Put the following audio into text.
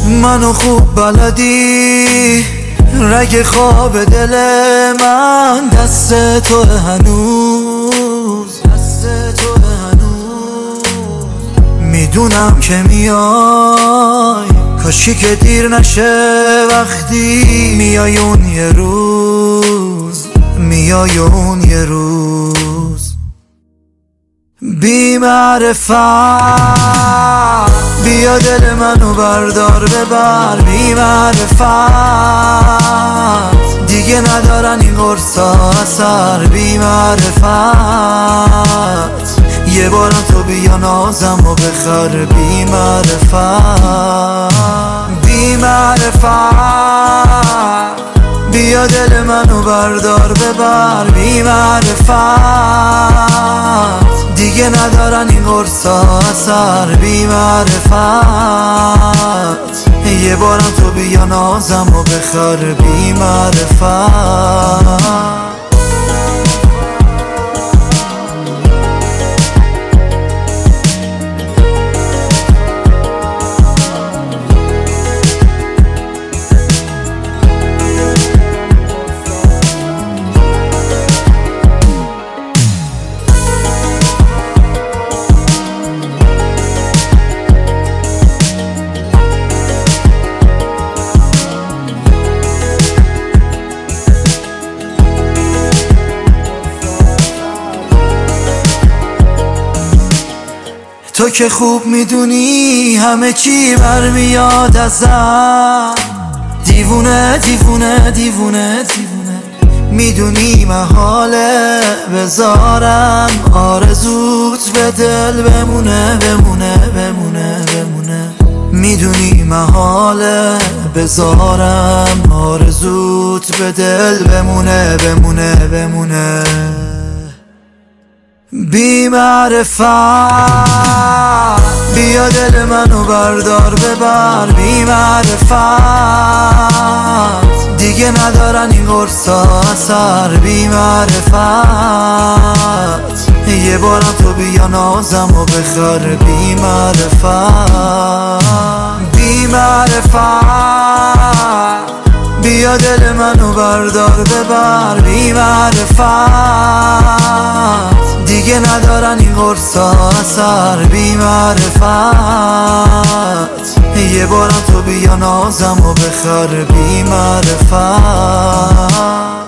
منو خوب بلدی، رگ خواب دل من دست تو هنوز، میدونم که میای، کاشی که دیر نشه وقتی میای اون یه روز، میای اون یه روز. بی معرفت بیا دل منو بردار ببر، بی معرفت دیگه ندارن این قرصا اثر، بی معرفت یه بارم تو بیا نازم و بخر، بی معرفت بی معرفت بیا دل منو بردار ببر، بی معرفت دیگه ندارن این قرصا اثر، بی معرفت یه بارم تو بیا نازم و بخر، بی معرفت. تو که خوب میدونی همه چی برمیاد ازم، دیوونه دیوونه دیوونه دیوونه، میدونی محاله بذارم آرزوت به دل بمونه بمونه بمونه بمونه، میدونی محاله بذارم آرزوت به دل بمونه بمونه بمونه. بی معرفت بیا دل منو بردار ببر، بی معرفت دیگه ندارن این قرصا اثر، بی معرفت یه بارم تو بیا نازم و بخر، بی معرفت بی معرفت بیا دل منو بردار ببر، بی معرفت دیگه ندارن این قرصا اثر، بی معرفت یه بارم تو بیا نازم و بخر، بی معرفت.